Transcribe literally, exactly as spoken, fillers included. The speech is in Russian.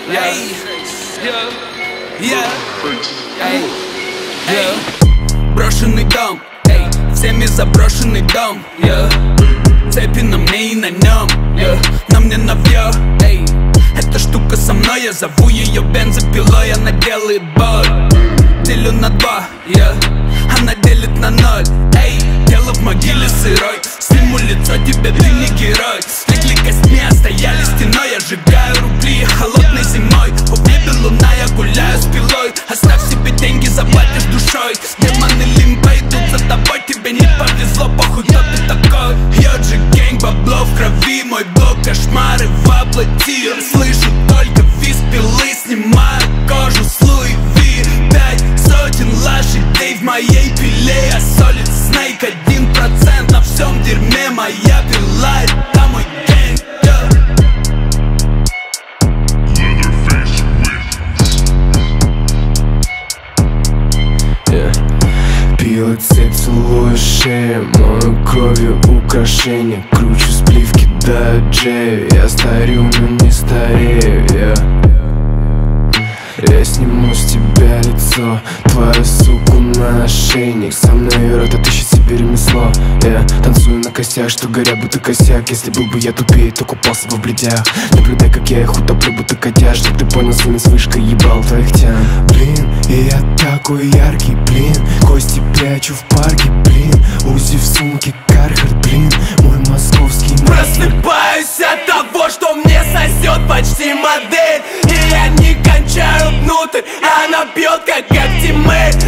Эй, yeah, эй, эй. Брошенный дом, эй, всеми заброшенный дом, yeah. Цепи на мне и на нем, yeah. На мне навье, эй. Эта штука со мной, я зову ее бензопилой. Она делает боль, делю на два, yeah. Она делит на ноль, эй. Тело в могиле сырой, сниму лицо тебе, ты не герой. Легли костьми, а стояли стеной. Я сжигаю рубли холодной зимой. В небе луна, я гуляю с пилой. Оставь себе деньги, заплатишь душой. Демоны лимба идут за тобой. Тебе не повезло, похуй, кто ты такой. Йоджи гэнг, бабло в крови. Мой блог, кошмары воплоти. Слышу только визг пилы, снимаю кожу с Луи Ви. Пять сотен лошадей в моей пиле. Я солид Снейк, один процент на всем дерьме. Моя пила, это мой гэнг, yeah. Yeah. Пила цепь, целую шею, мою кровью украшения. Кручу сплив, кидаю джею. Я старю, но не старею, yeah. Я сниму с тебя лицо, твою суку на ошейник. Со мной рот отыщет себе ремесло. Я танцую на костях, что горят будто косяк. Если был бы я тупее, то купался бы в бледях. Наблюдай, как я их утоплю, будто котяж. Чтоб ты понял, своими с вышкой ебал твоих тян. Блин, и я такой яркий, блин. Кости прячу в парке, блин. Узи в сумке, Кархард, блин. Мой московский мастер. Просыпаюсь от того, что мне сосет почти модель. И я не кончаю внутрь, она бьет как ультимейт.